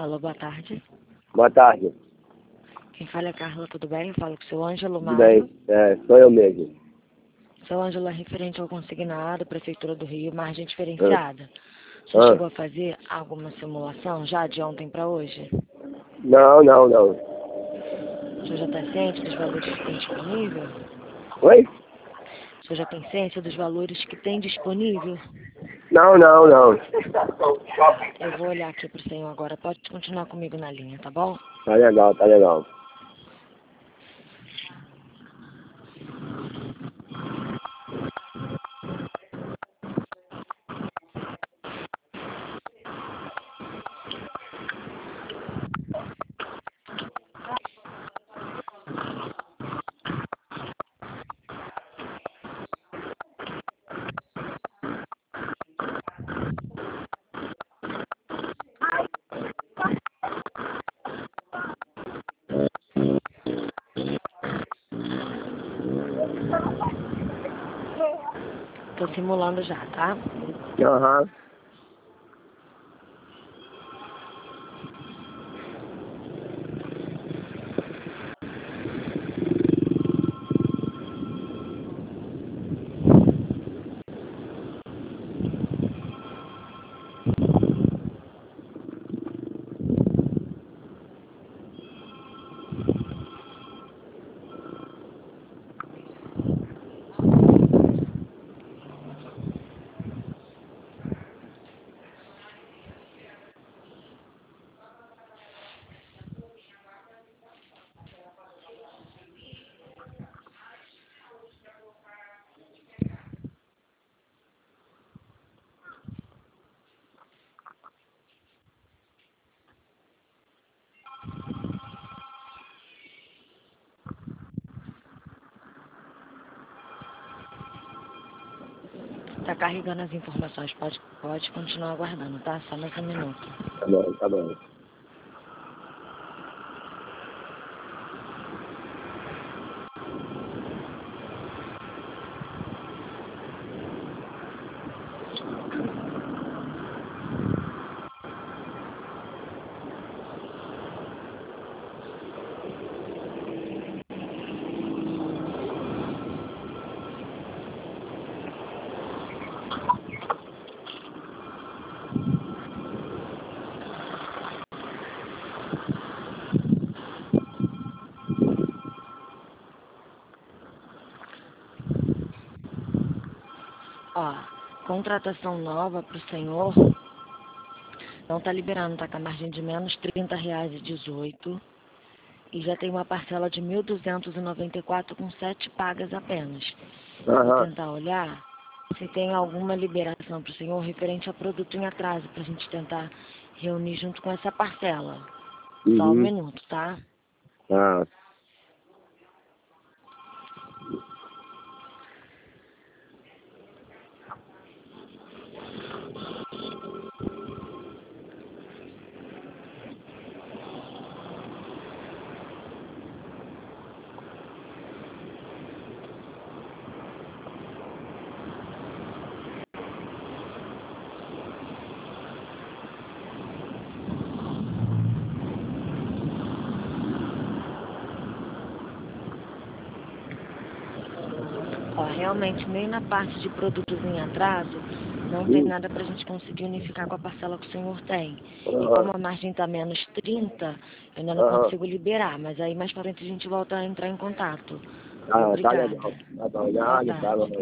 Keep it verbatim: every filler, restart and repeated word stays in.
Alô, boa tarde. Boa tarde. Quem fala é Carla, tudo bem? Falo com o seu Ângelo Tudo Mário. bem? É, sou eu mesmo. Seu Ângelo é referente ao consignado, Prefeitura do Rio, margem Ah, diferenciada. O senhor ah. chegou a fazer alguma simulação já de ontem para hoje? Não, não, não. O senhor já está ciente dos valores que tem disponível? Oi? O senhor já tem ciência dos valores que tem disponível? Não, não, não. Eu vou olhar aqui para o senhor agora. Pode continuar comigo na linha, tá bom? Tá legal, tá legal. Estou simulando já, tá? Aham. Tá carregando as informações. Pode, pode continuar aguardando, tá? Só mais um minuto. Tá bom, tá bom. Ó, contratação nova pro senhor não tá liberando, tá com a margem de menos trinta reais e dezoito e já tem uma parcela de mil duzentos e noventa e quatro com sete pagas apenas. Vou Aham. tentar olhar se tem alguma liberação pro senhor referente a produto em atraso pra gente tentar reunir junto com essa parcela. Só um Uhum. minuto, tá? Ah. Ó, realmente nem na parte de produtos em atraso não tem Hum. nada pra gente conseguir unificar com a parcela que o senhor tem. E como Aham. a margem tá menos trinta, eu ainda não Aham. consigo liberar, mas aí mais pra frente a gente volta a entrar em contato. Ah, tá Obrigada. legal. Tá bom, Boa já, tá tarde. bom.